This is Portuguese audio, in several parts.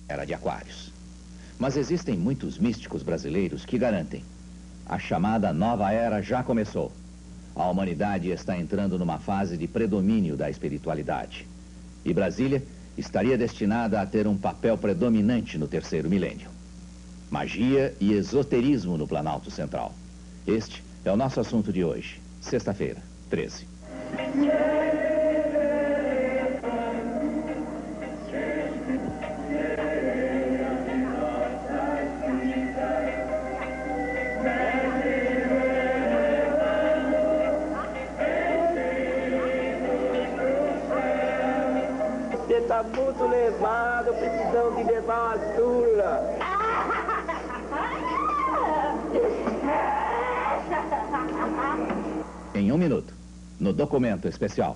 era de Aquários. Mas existem muitos místicos brasileiros que garantem: a chamada nova era já começou. A humanidade está entrando numa fase de predomínio da espiritualidade. E Brasília estaria destinada a ter um papel predominante no terceiro milênio. Magia e esoterismo no Planalto Central. Este é o nosso assunto de hoje, sexta-feira, 13. Você está muito levado, precisamos de levar uma sula. Em 1 minuto, no documento especial.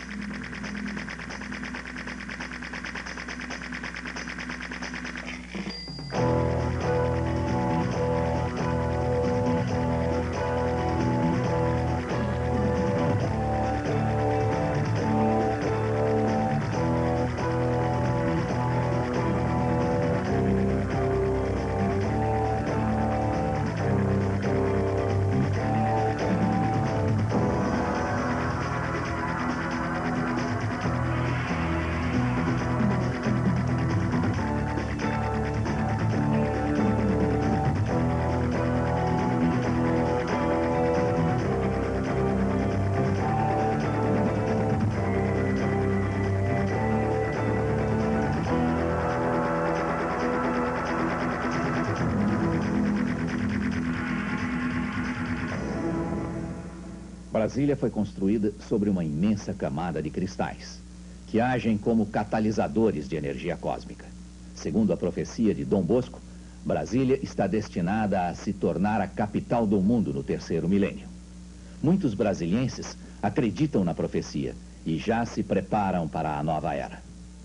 Brasília foi construída sobre uma imensa camada de cristais, que agem como catalisadores de energia cósmica. Segundo a profecia de Dom Bosco, Brasília está destinada a se tornar a capital do mundo no terceiro milênio. Muitos brasilienses acreditam na profecia e já se preparam para a nova era.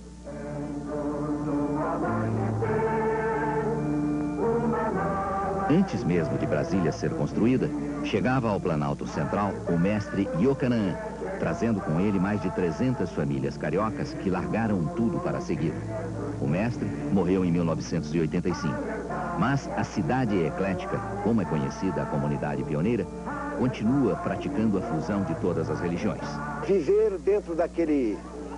Antes mesmo de Brasília ser construída, chegava ao Planalto Central o mestre Iocanaan, trazendo com ele mais de 300 famílias cariocas que largaram tudo para segui-lo. O mestre morreu em 1985, mas a cidade eclética, como é conhecida a comunidade pioneira, continua praticando a fusão de todas as religiões. Viver dentro daquele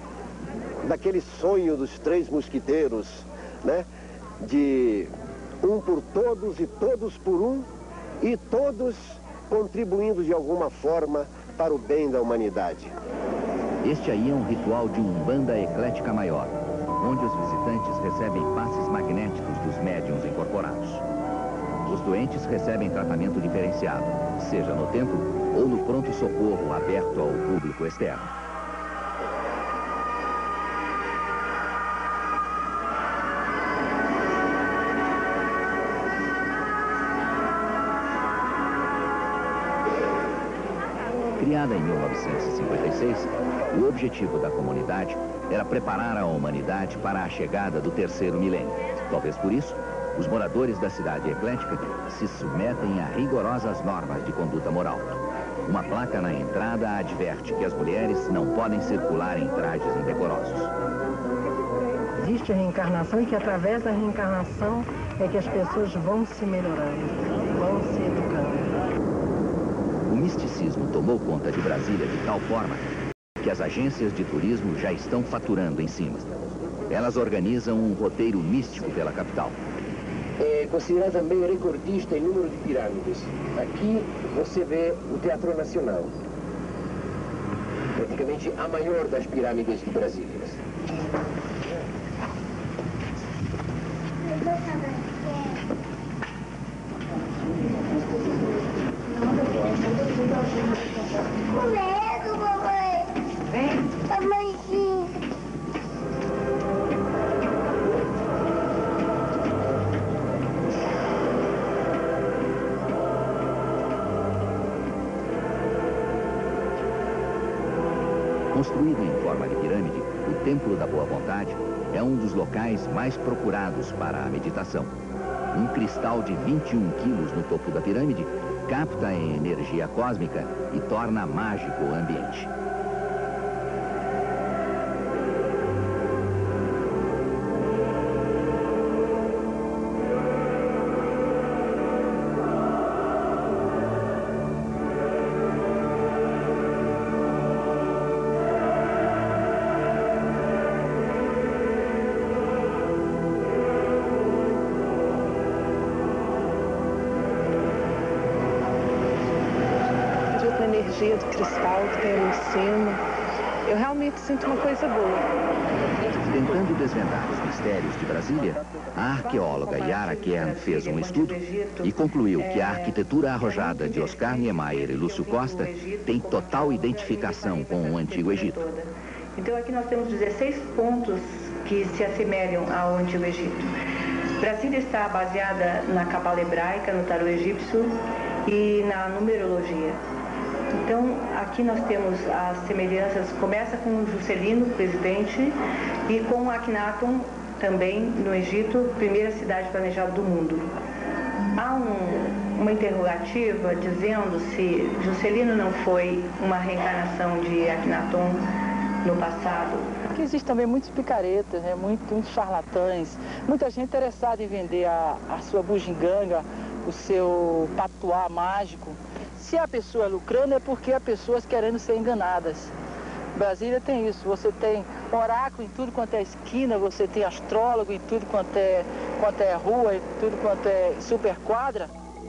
sonho dos três mosquiteiros, né? De um por todos e todos por um, e todos contribuindo de alguma forma para o bem da humanidade. Este aí é um ritual de Umbanda eclética maior, onde os visitantes recebem passes magnéticos dos médiuns incorporados. Os doentes recebem tratamento diferenciado, seja no templo ou no pronto-socorro aberto ao público externo. Criada em 1956, o objetivo da comunidade era preparar a humanidade para a chegada do terceiro milênio. Talvez por isso, os moradores da cidade eclética se submetem a rigorosas normas de conduta moral. Uma placa na entrada adverte que as mulheres não podem circular em trajes indecorosos. Existe a reencarnação e que através da reencarnação é que as pessoas vão se melhorando, vão se educando. O misticismo tomou conta de Brasília de tal forma que as agências de turismo já estão faturando em cima. Elas organizam um roteiro místico pela capital. É considerada também recordista em número de pirâmides. Aqui você vê o Teatro Nacional. Praticamente a maior das pirâmides de Brasília. Com medo, mamãe. Vem. Mamãezinha. Construído em forma de pirâmide, o Templo da Boa Vontade é um dos locais mais procurados para a meditação. Um cristal de 21 quilos no topo da pirâmide capta a energia cósmica e torna mágico o ambiente. energia do cristal que tem ali em cima. Eu realmente sinto uma coisa boa. Tentando desvendar os mistérios de Brasília, a arqueóloga Yara Kern fez um estudo e concluiu que a arquitetura arrojada de Oscar Niemeyer e Lúcio Costa tem total identificação com o Antigo Egito. Então aqui nós temos 16 pontos que se assemelham ao Antigo Egito. Brasília está baseada na cabala hebraica, no tarô egípcio e na numerologia. Então, aqui nós temos as semelhanças, começa com o Juscelino, presidente, e com Akhenaton, também no Egito, primeira cidade planejada do mundo. Há uma interrogativa dizendo se Juscelino não foi uma reencarnação de Akhenaton no passado. Aqui existe também muitos picaretas, né? muitos charlatães, muita gente interessada em vender a sua bugiganga, o seu patuá mágico. Se a pessoa lucrando é porque há pessoas querendo ser enganadas. Brasília tem isso, você tem oráculo em tudo quanto é esquina, você tem astrólogo em tudo quanto é rua, em tudo quanto é superquadra.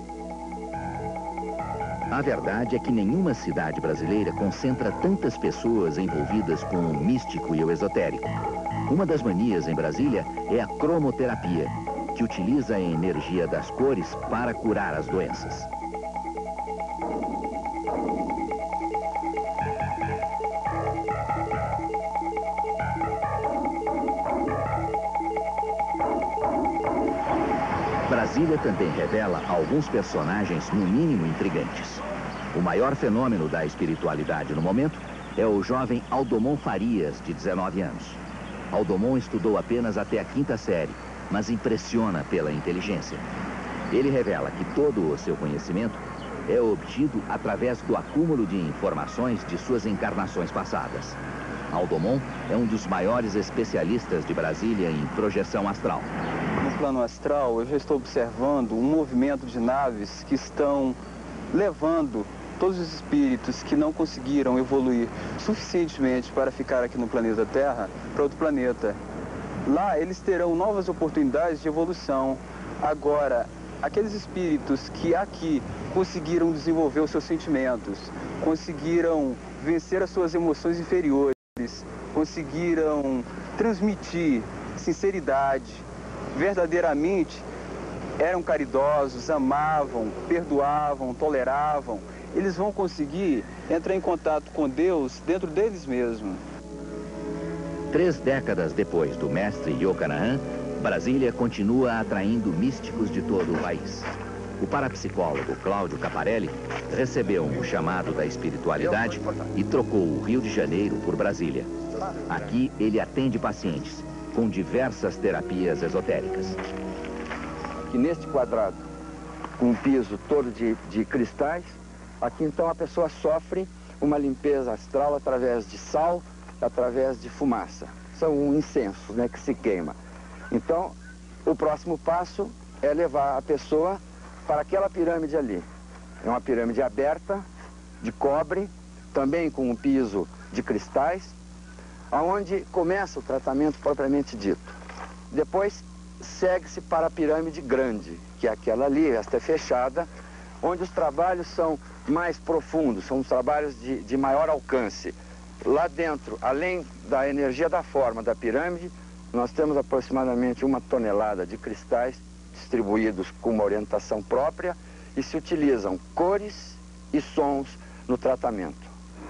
A verdade é que nenhuma cidade brasileira concentra tantas pessoas envolvidas com o místico e o esotérico. Uma das manias em Brasília é a cromoterapia, que utiliza a energia das cores para curar as doenças. Brasília também revela alguns personagens, no mínimo, intrigantes. O maior fenômeno da espiritualidade no momento é o jovem Aldomon Farias, de 19 anos. Aldomon estudou apenas até a 5ª série, mas impressiona pela inteligência. Ele revela que todo o seu conhecimento é obtido através do acúmulo de informações de suas encarnações passadas. Aldomon é um dos maiores especialistas de Brasília em projeção astral. No plano astral, eu já estou observando um movimento de naves que estão levando todos os espíritos que não conseguiram evoluir suficientemente para ficar aqui no planeta Terra para outro planeta. Lá eles terão novas oportunidades de evolução. Agora, aqueles espíritos que aqui conseguiram desenvolver os seus sentimentos, conseguiram vencer as suas emoções inferiores, conseguiram transmitir sinceridade, verdadeiramente eram caridosos, amavam, perdoavam, toleravam, eles vão conseguir entrar em contato com Deus dentro deles mesmos. 3 décadas depois do mestre Yokanaan, Brasília continua atraindo místicos de todo o país. O parapsicólogo Cláudio Caparelli recebeu um chamado da espiritualidade e trocou o Rio de Janeiro por Brasília. Aqui ele atende pacientes com diversas terapias esotéricas. Aqui neste quadrado, com um piso todo de cristais, aqui então a pessoa sofre uma limpeza astral através de sal, através de fumaça. São incensos, né, que se queima. Então, o próximo passo é levar a pessoa para aquela pirâmide ali. É uma pirâmide aberta, de cobre, também com um piso de cristais, aonde começa o tratamento propriamente dito. Depois, segue-se para a pirâmide grande, que é aquela ali, esta é fechada, onde os trabalhos são mais profundos, são os trabalhos de maior alcance. Lá dentro, além da energia da forma da pirâmide, nós temos aproximadamente 1 tonelada de cristais distribuídos com uma orientação própria e se utilizam cores e sons no tratamento.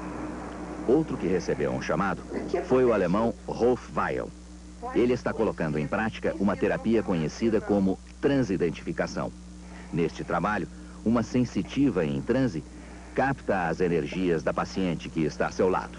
Outro que recebeu um chamado foi o alemão Rolf Weil. Ele está colocando em prática uma terapia conhecida como transidentificação. Neste trabalho, uma sensitiva em transe capta as energias da paciente que está a seu lado.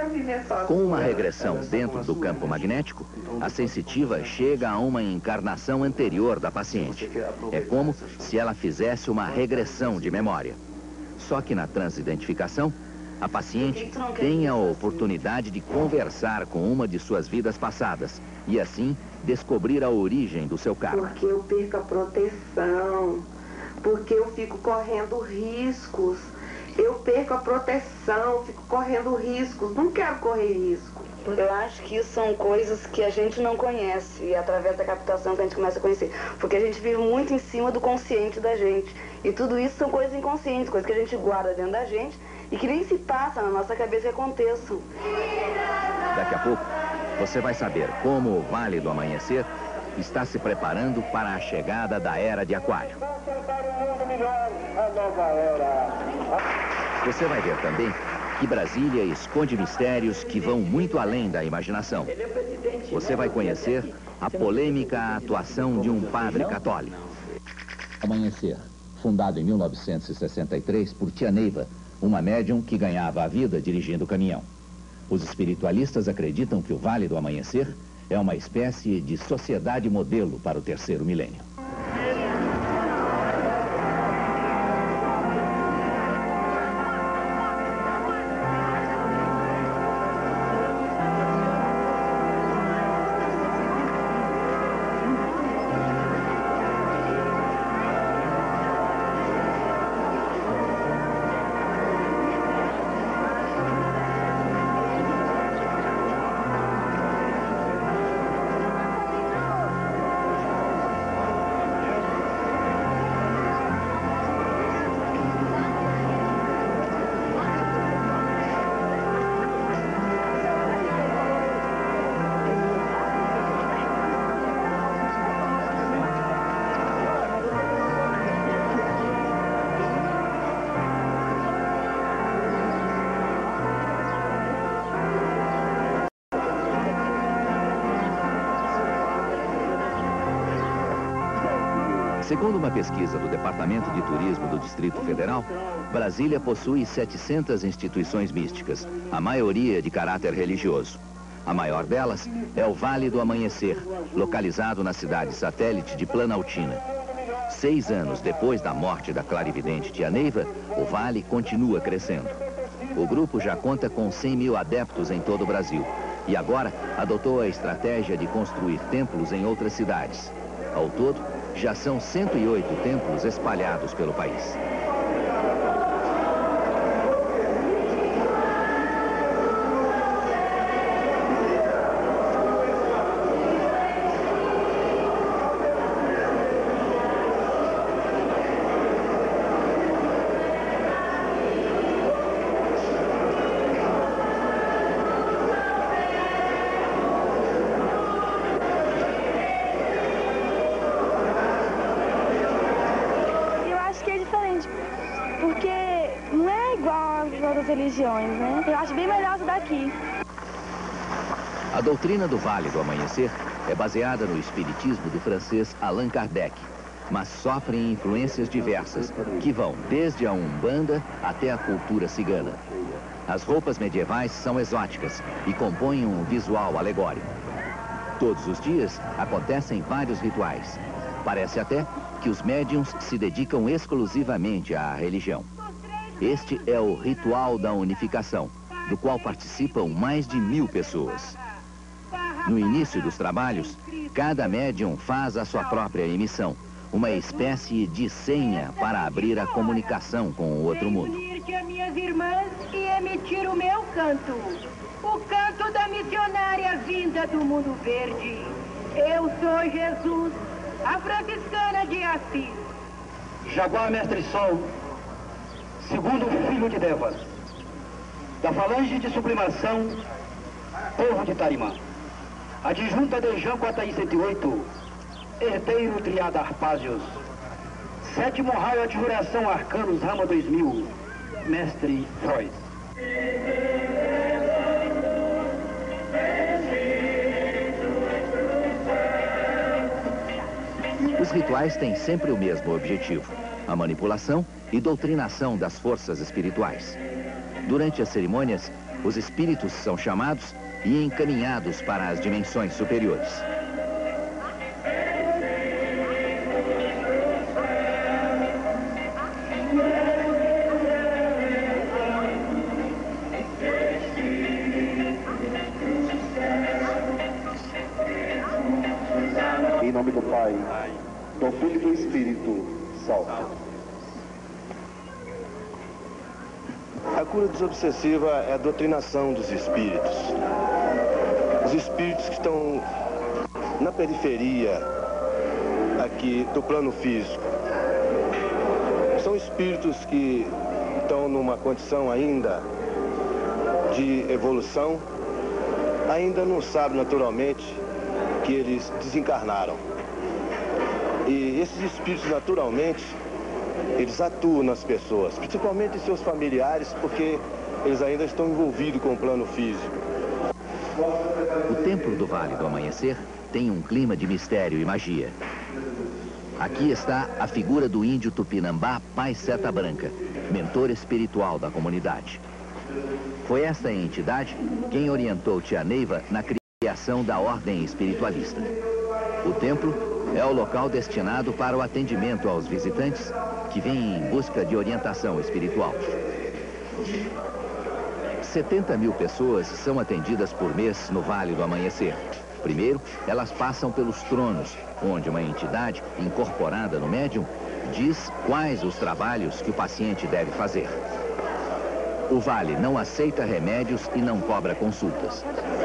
Com uma regressão dentro do campo magnético, a sensitiva chega a uma encarnação anterior da paciente. É como se ela fizesse uma regressão de memória. Só que na transidentificação, a paciente tem a oportunidade de conversar com uma de suas vidas passadas e assim descobrir a origem do seu karma. Porque eu perco a proteção, porque eu fico correndo riscos. Eu perco a proteção, fico correndo riscos, não quero correr risco. Eu acho que isso são coisas que a gente não conhece e é através da captação que a gente começa a conhecer. Porque a gente vive muito em cima do consciente da gente. E tudo isso são coisas inconscientes, coisas que a gente guarda dentro da gente e que nem se passa na nossa cabeça que aconteçam. Daqui a pouco, você vai saber como o Vale do Amanhecer está se preparando para a chegada da Era de Aquário. Você vai ver também que Brasília esconde mistérios que vão muito além da imaginação. Você vai conhecer a polêmica atuação de um padre católico. Amanhecer, fundado em 1963 por Tia Neiva, uma médium que ganhava a vida dirigindo o caminhão. Os espiritualistas acreditam que o Vale do Amanhecer é uma espécie de sociedade modelo para o terceiro milênio. Segundo uma pesquisa do Departamento de Turismo do Distrito Federal, Brasília possui 700 instituições místicas, a maioria de caráter religioso. A maior delas é o Vale do Amanhecer, localizado na cidade satélite de Planaltina. 6 anos depois da morte da clarividente Tia Neiva, o vale continua crescendo. O grupo já conta com 100 mil adeptos em todo o Brasil e agora adotou a estratégia de construir templos em outras cidades. Ao todo, já são 108 templos espalhados pelo país. Religiões, né? Eu acho bem melhor isso daqui. A doutrina do Vale do Amanhecer é baseada no espiritismo do francês Allan Kardec, mas sofrem influências diversas, que vão desde a Umbanda até a cultura cigana. As roupas medievais são exóticas e compõem um visual alegórico. Todos os dias acontecem vários rituais. Parece até que os médiuns se dedicam exclusivamente à religião. Este é o Ritual da Unificação, do qual participam mais de 1000 pessoas. No início dos trabalhos, cada médium faz a sua própria emissão, uma espécie de senha para abrir a comunicação com o outro mundo. Unir-te a minhas irmãs e emitir o meu canto, o canto da missionária vinda do mundo verde. Eu sou Jesus, a franciscana de Assis. Jaguar Mestre Sol, segundo filho de Deva, da falange de sublimação, povo de Tarimã, adjunta de Janco Ataí 108, herdeiro triada Arpásios, sétimo raio de juração Arcanos Rama 2000, mestre Freud. Os rituais têm sempre o mesmo objetivo: a manipulação e doutrinação das forças espirituais. Durante as cerimônias, os espíritos são chamados e encaminhados para as dimensões superiores. Em nome do Pai, do Filho e do Espírito, salve. A cura desobsessiva é a doutrinação dos espíritos. Os espíritos que estão na periferia aqui do plano físico. São espíritos que estão numa condição ainda de evolução, ainda não sabem naturalmente que eles desencarnaram. E esses espíritos naturalmente, eles atuam nas pessoas, principalmente em seus familiares, porque eles ainda estão envolvidos com o plano físico. O Templo do Vale do Amanhecer tem um clima de mistério e magia. Aqui está a figura do índio Tupinambá Pai Seta Branca, mentor espiritual da comunidade. Foi esta entidade quem orientou Tia Neiva na criação da ordem espiritualista. O templo é o local destinado para o atendimento aos visitantes que vêm em busca de orientação espiritual. 70 mil pessoas são atendidas por mês no Vale do Amanhecer. Primeiro, elas passam pelos tronos, onde uma entidade incorporada no médium diz quais os trabalhos que o paciente deve fazer. O Vale não aceita remédios e não cobra consultas.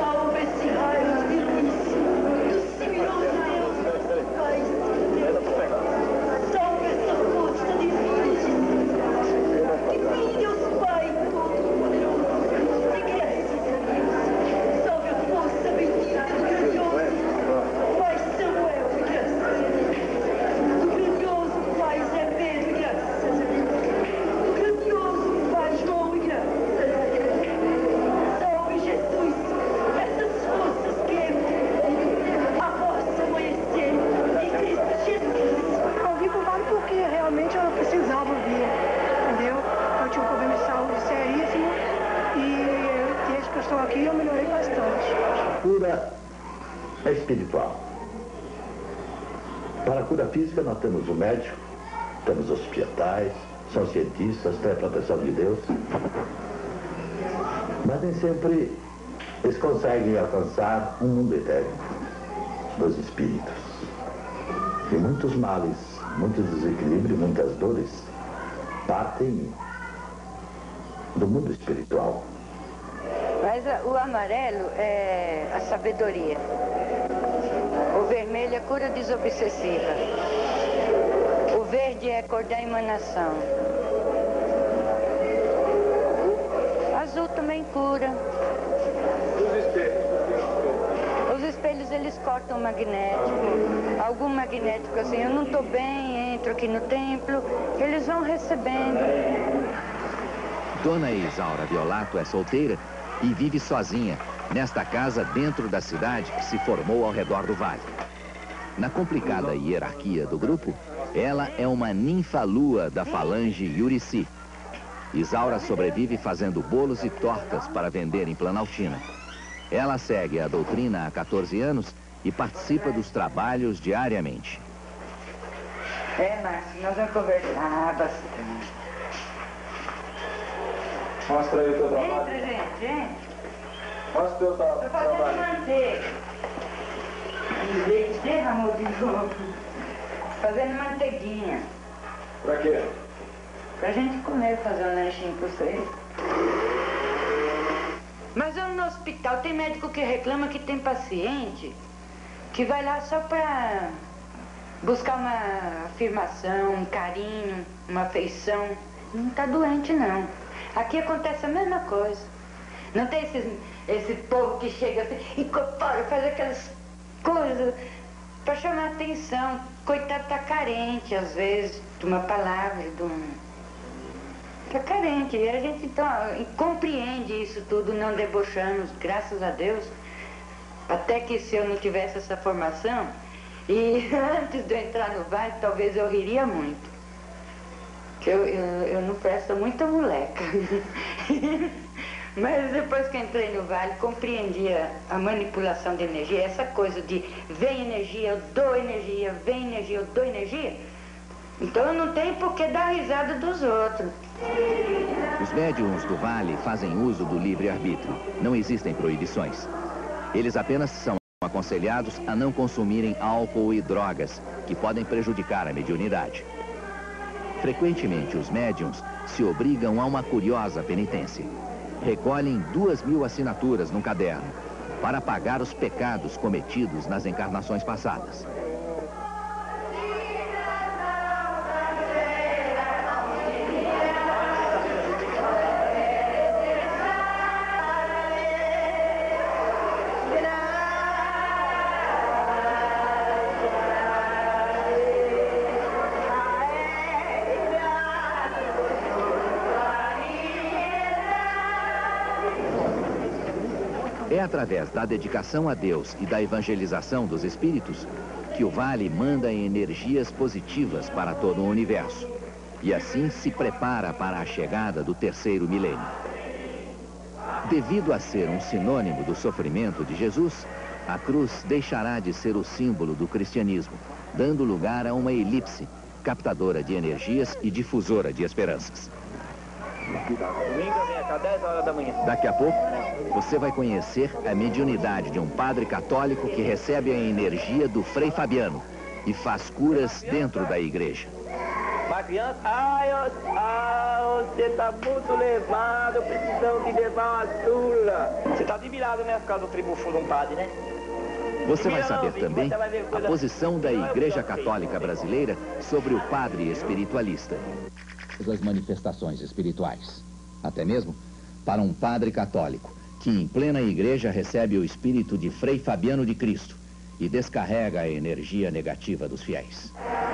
É espiritual. Para a cura física nós temos o médico, temos hospitais, são cientistas, têm a proteção de Deus. Mas nem sempre eles conseguem alcançar um mundo eterno dos espíritos. E muitos males, muitos desequilíbrios, muitas dores partem do mundo espiritual. Mas o amarelo é a sabedoria. O vermelho é cura desobsessiva. O verde é a cor da emanação. Azul também cura. Os espelhos, eles cortam o magnético. Algum magnético assim, eu não estou bem, entro aqui no templo, eles vão recebendo. Dona Isaura Violato é solteira e vive sozinha nesta casa dentro da cidade que se formou ao redor do vale. Na complicada hierarquia do grupo, ela é uma ninfa-lua da falange Yurici. Isaura sobrevive fazendo bolos e tortas para vender em Planaltina. Ela segue a doutrina há 14 anos e participa dos trabalhos diariamente. Márcio, nós vamos conversar bastante. Mostra aí o teu trabalho. Entra, gente. Mostra o teu trabalho. Estou fazendo manteiga. Leite derramou de novo. Fazendo manteiguinha. Pra quê? Pra gente comer, fazer um lanchinho pra vocês. Mas eu no hospital tem médico que reclama que tem paciente que vai lá só pra buscar uma afirmação, um carinho, uma afeição. Não tá doente, não. Aqui acontece a mesma coisa. Não tem esse povo que chega assim, incorpora, faz aquelas coisas para chamar atenção. Coitado, tá carente, às vezes, de uma palavra, de um... Tá carente. E a gente, então, compreende isso tudo, não debochamos, graças a Deus. Até que se eu não tivesse essa formação, e antes de eu entrar no vale, talvez eu riria muito. Que eu não presto muita moleca. Mas depois que entrei no vale, compreendi a manipulação de energia, essa coisa de vem energia, eu dou energia, vem energia, eu dou energia. Então eu não tenho por que dar risada dos outros. Os médiuns do vale fazem uso do livre-arbítrio. Não existem proibições. Eles apenas são aconselhados a não consumirem álcool e drogas, que podem prejudicar a mediunidade. Frequentemente, os médiuns se obrigam a uma curiosa penitência. Recolhem 2.000 assinaturas num caderno para pagar os pecados cometidos nas encarnações passadas. É através da dedicação a Deus e da evangelização dos espíritos que o Vale manda energias positivas para todo o universo. E assim se prepara para a chegada do terceiro milênio. Devido a ser um sinônimo do sofrimento de Jesus, a cruz deixará de ser o símbolo do cristianismo, dando lugar a uma elipse, captadora de energias e difusora de esperanças. Domingo vem cá, 10 horas da manhã. Daqui a pouco, você vai conhecer a mediunidade de um padre católico que recebe a energia do Frei Fabiano e faz curas dentro da igreja. Vai, criança? Você tá muito levado, precisamos de levar uma sula. Você tá admirado, né, por causa do tributo de um padre, né? Você vai saber também a posição da Igreja Católica Brasileira sobre o padre espiritualista. Das manifestações espirituais. Até mesmo para um padre católico, que em plena igreja recebe o espírito de Frei Fabiano de Cristo e descarrega a energia negativa dos fiéis.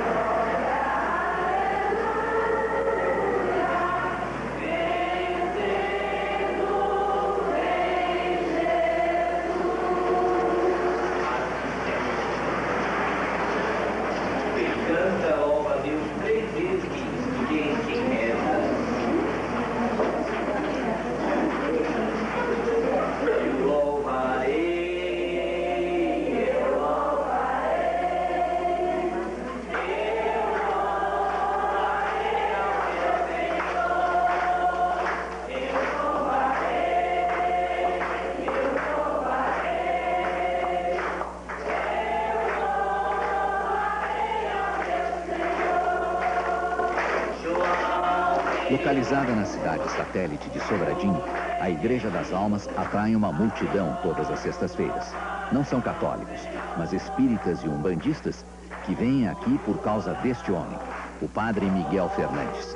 Localizada na cidade satélite de Sobradinho, a Igreja das Almas atrai uma multidão todas as sextas-feiras. Não são católicos, mas espíritas e umbandistas que vêm aqui por causa deste homem, o padre Miguel Fernandes.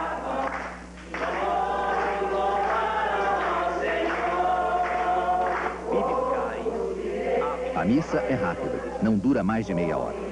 A missa é rápida, não dura mais de meia hora.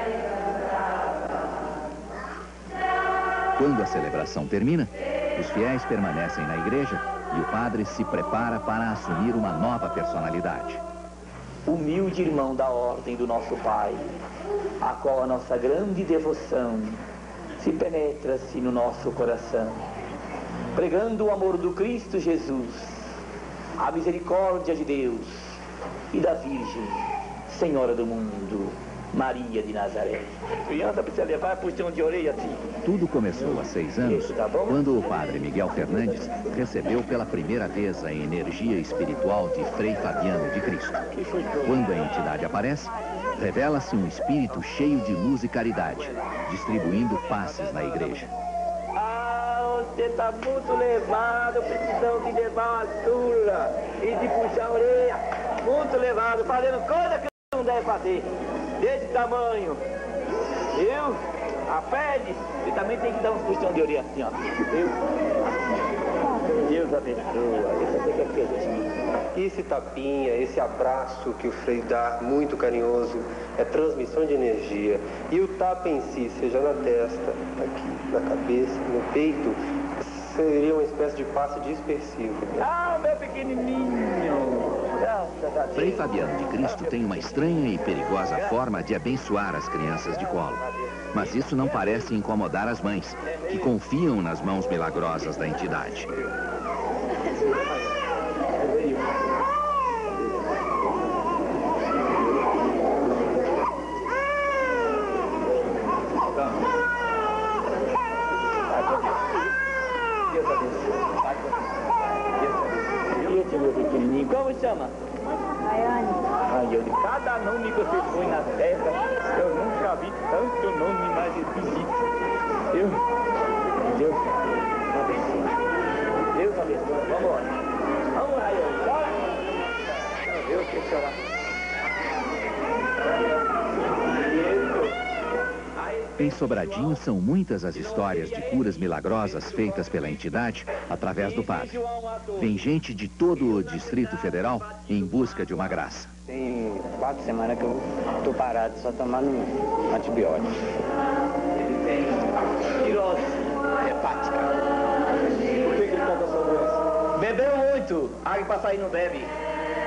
Quando a celebração termina, os fiéis permanecem na igreja e o padre se prepara para assumir uma nova personalidade. Humilde irmão da ordem do nosso Pai, a qual a nossa grande devoção se penetra-se no nosso coração, pregando o amor do Cristo Jesus, a misericórdia de Deus e da Virgem, Senhora do mundo, Maria de Nazaré. Criança precisa levar puxão de orelha assim. Tudo começou há 6 anos, quando o padre Miguel Fernandes recebeu pela primeira vez a energia espiritual de Frei Fabiano de Cristo. Quando a entidade aparece, revela-se um espírito cheio de luz e caridade, distribuindo passes na igreja. Você tá muito levado, precisamos de levar uma sula e de puxar a orelha. Muito levado, fazendo coisa que não deve fazer. Desse tamanho, viu? A pele, você também tem que dar uns puxão de orelha assim, ó. Viu? Deus abençoa, isso aqui é quietinho. Esse tapinha, esse abraço que o Frei dá, muito carinhoso, é transmissão de energia. E o tapa em si, seja na testa, aqui, na cabeça, no peito, seria uma espécie de passe dispersivo. Ah, meu pequenininho! Frei Fabiano de Cristo tem uma estranha e perigosa forma de abençoar as crianças de colo. Mas isso não parece incomodar as mães, que confiam nas mãos milagrosas da entidade. Como chama? Rayane. Rayane. Cada nome que você põe na terra, eu nunca vi tanto nome mais esquisito. Deus abençoe. Deus abençoe. Vamos embora. Vamos, Rayane. Bora. Deus quer chorar. Em Sobradinho, são muitas as histórias de curas milagrosas feitas pela entidade através do padre. Vem gente de todo o Distrito Federal em busca de uma graça. Tem 4 semanas que eu tô parado só tomando antibiótico. Ele tem tirose hepática. Por que ele está com essa doença? Bebeu muito. Água para sair não bebe.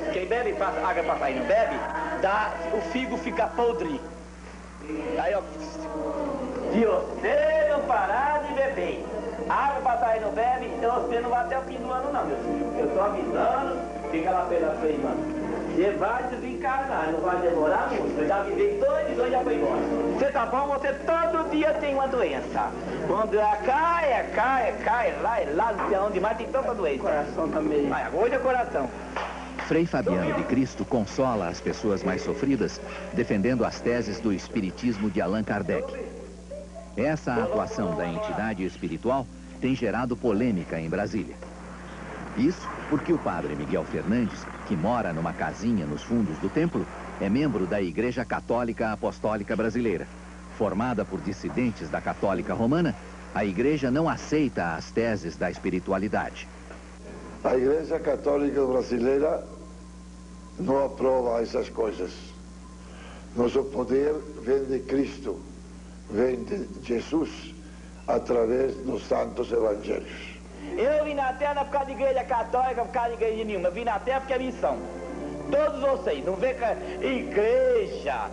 Quem bebe água passaí não bebe, o figo fica podre. Aí, ó, se você não parar de beber, água passaí não bebe, então você não vai até o fim do ano não, meu filho. Eu tô avisando, fica lá pela frente, mano. Você vai desencarnar, não vai demorar muito. Eu já vivei 2 anos e já foi embora. Você tá bom, você todo dia tem uma doença. Quando ela cai, lá, não sei onde mais, tem tanta doença. O coração também. Hoje é coração. Frei Fabiano de Cristo consola as pessoas mais sofridas, defendendo as teses do espiritismo de Allan Kardec. Essa atuação da entidade espiritual tem gerado polêmica em Brasília. Isso porque o padre Miguel Fernandes, que mora numa casinha nos fundos do templo, é membro da Igreja Católica Apostólica Brasileira. Formada por dissidentes da Católica Romana, a igreja não aceita as teses da espiritualidade. A Igreja Católica Brasileira não aprova essas coisas. Nosso poder vem de Cristo, vem de Jesus, através dos santos evangelhos. Eu vim na Terra por causa de igreja católica, por causa de igreja nenhuma. Eu vim na Terra porque é missão. Todos vocês, não vê que igreja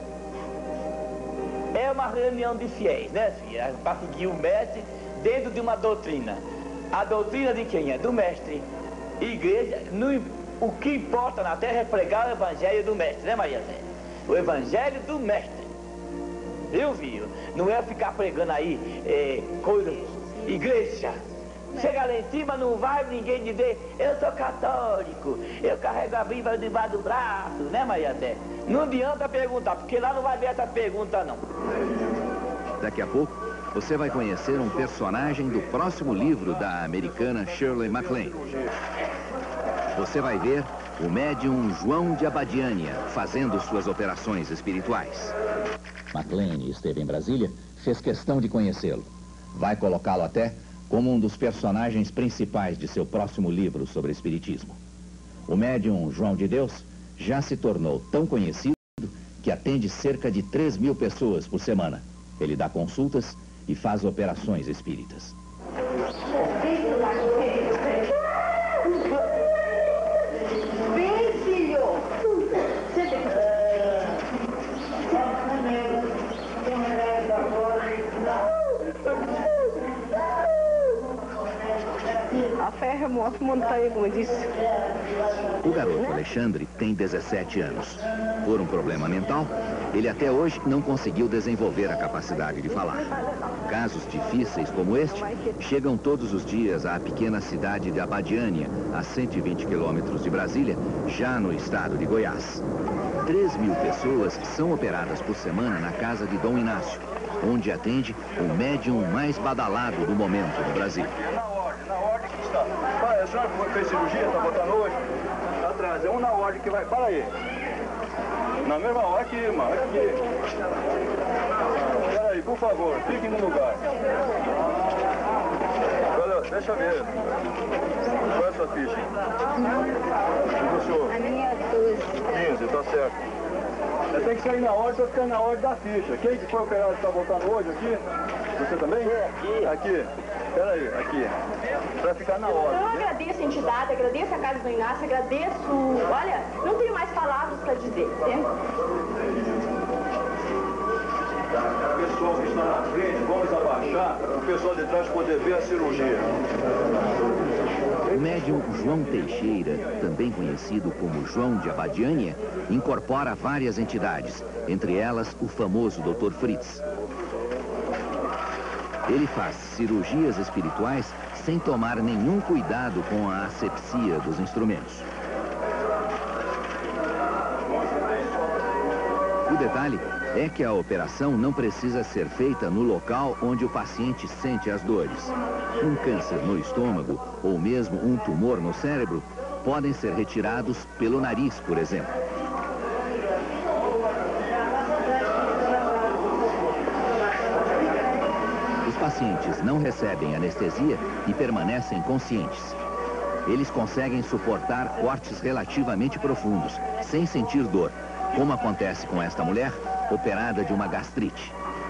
é uma reunião de fiéis, né, filha? Para seguir o mestre dentro de uma doutrina. A doutrina de quem é? Do mestre. Igreja, o que importa na Terra é pregar o evangelho do mestre, né, Maria Zé? O evangelho do mestre. Eu vi, não é ficar pregando aí coisas, igreja. Chega lá em cima, não vai ninguém dizer, eu sou católico, eu carrego a Bíblia debaixo do braço, né, Maria Zé? Não adianta perguntar, porque lá não vai ver essa pergunta, não. Daqui a pouco, você vai conhecer um personagem do próximo livro da americana Shirley MacLaine. Você vai ver o médium João de Abadiânia fazendo suas operações espirituais. MacLaine esteve em Brasília, fez questão de conhecê-lo. Vai colocá-lo até como um dos personagens principais de seu próximo livro sobre espiritismo. O médium João de Deus já se tornou tão conhecido que atende cerca de 3.000 pessoas por semana. Ele dá consultas e faz operações espíritas. Vem, filho! A ferro move montanha, como disse. O garoto Alexandre tem 17 anos. Por um problema mental, ele até hoje não conseguiu desenvolver a capacidade de falar. Casos difíceis como este chegam todos os dias à pequena cidade de Abadiânia, a 120 quilômetros de Brasília, já no estado de Goiás. 3.000 pessoas são operadas por semana na casa de Dom Inácio, onde atende o médium mais badalado do momento no Brasil. Na ordem que está. Pai, a senhora fez cirurgia, está botando hoje? Atrás, é um na ordem que vai. Para aí. Na mesma hora aqui, irmão, aqui. Espera aí, por favor, fique no lugar. Olha, deixa eu ver. Qual é a sua ficha? E do senhor? A minha é 12. 15, tá certo. Tem que sair na ordem, vai ficar na ordem da ficha. Quem que foi operado que está voltando hoje aqui? Você também? Aqui. Aqui. Espera aí, aqui. Para ficar na ordem. Eu agradeço a entidade, agradeço a Casa do Inácio, agradeço... Olha, não tenho mais palavras para dizer, né? O pessoal que está na frente, vamos abaixar para o pessoal de trás poder ver a cirurgia. O médium João Teixeira, também conhecido como João de Abadiânia, incorpora várias entidades, entre elas o famoso Dr. Fritz. Ele faz cirurgias espirituais sem tomar nenhum cuidado com a asepsia dos instrumentos. O detalhe é que a operação não precisa ser feita no local onde o paciente sente as dores. Um câncer no estômago ou mesmo um tumor no cérebro podem ser retirados pelo nariz, por exemplo. Os pacientes não recebem anestesia e permanecem conscientes. Eles conseguem suportar cortes relativamente profundos, sem sentir dor, como acontece com esta mulher, operada de uma gastrite.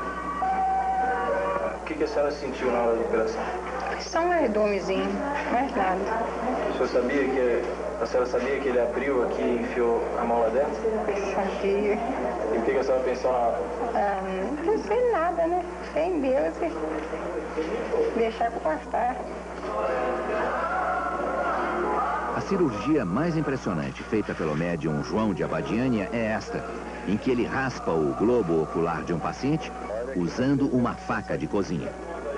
O que a senhora sentiu na hora da operação? Só um verdumezinho, mais nada. O senhor sabia que A senhora sabia que ele abriu aqui e enfiou a mão lá dentro? Sabia. E o que a senhora pensou na hora? Não pensei nada, né? Sem Deus e deixar passar. A cirurgia mais impressionante feita pelo médium João de Abadiânia é esta, em que ele raspa o globo ocular de um paciente usando uma faca de cozinha.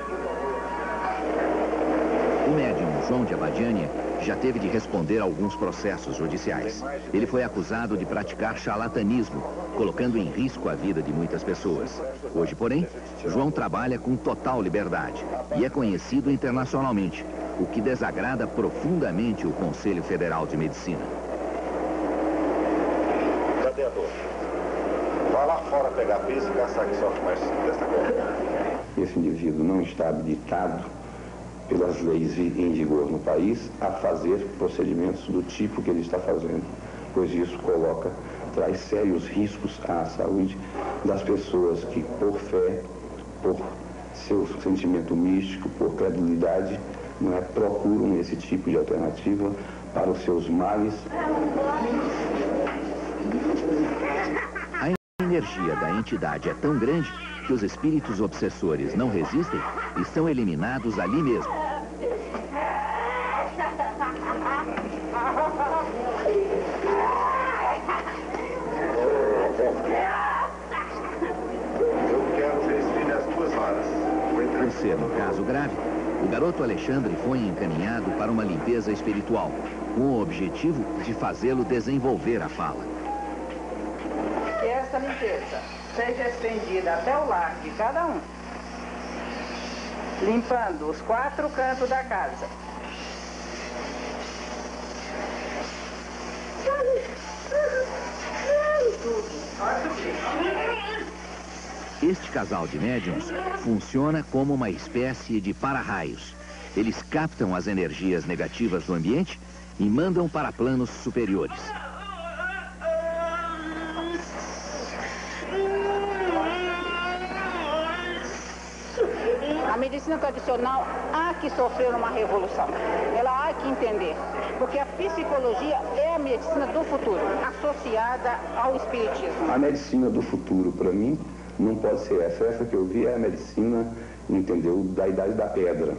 O médium João de Abadiânia já teve de responder a alguns processos judiciais. Ele foi acusado de praticar charlatanismo, colocando em risco a vida de muitas pessoas. Hoje, porém, João trabalha com total liberdade e é conhecido internacionalmente, o que desagrada profundamente o Conselho Federal de Medicina. Cadê a dor? Vá lá fora pegar piso e caçar que sofre mais desta coisa. Esse indivíduo não está habilitado pelas leis em vigor no país a fazer procedimentos do tipo que ele está fazendo, pois isso traz sérios riscos à saúde das pessoas que, por fé, por seu sentimento místico, por credulidade, procuram esse tipo de alternativa para os seus males. A energia da entidade é tão grande que os espíritos obsessores não resistem e são eliminados ali mesmo. Eu quero ver esse filho às 2 horas. Por ser um caso grave, o garoto Alexandre foi encaminhado para uma limpeza espiritual, com o objetivo de fazê-lo desenvolver a fala. Que essa limpeza seja estendida até o lar de cada um, limpando os 4 cantos da casa. Este casal de médiums funciona como uma espécie de para-raios. Eles captam as energias negativas do ambiente e mandam para planos superiores. A medicina tradicional há que sofrer uma revolução. Ela há que entender. Porque a psicologia é a medicina do futuro, associada ao espiritismo. A medicina do futuro, para mim, não pode ser essa. Essa que eu vi é a medicina, entendeu, da Idade da Pedra.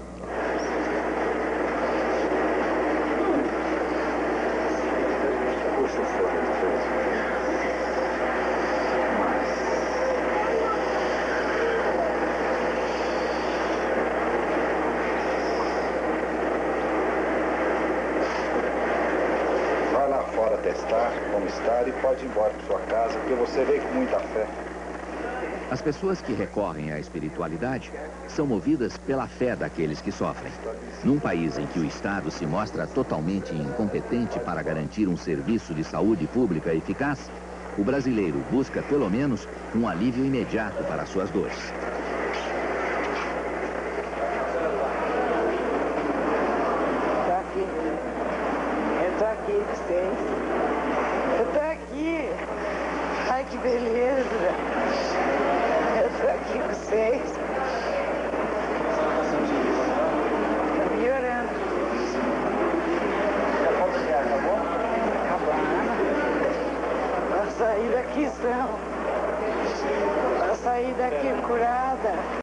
Testar como estar e pode ir embora para sua casa, porque você veio com muita fé. As pessoas que recorrem à espiritualidade são movidas pela fé daqueles que sofrem. Num país em que o Estado se mostra totalmente incompetente para garantir um serviço de saúde pública eficaz, o brasileiro busca pelo menos um alívio imediato para suas dores. Tá aqui. Eu tô aqui com vocês. Eu tô aqui. Ai, que beleza. Eu tô aqui com vocês. Tô melhorando. E a falta de ar, acabou? Acabando. Pra sair daqui são. Pra sair daqui curada.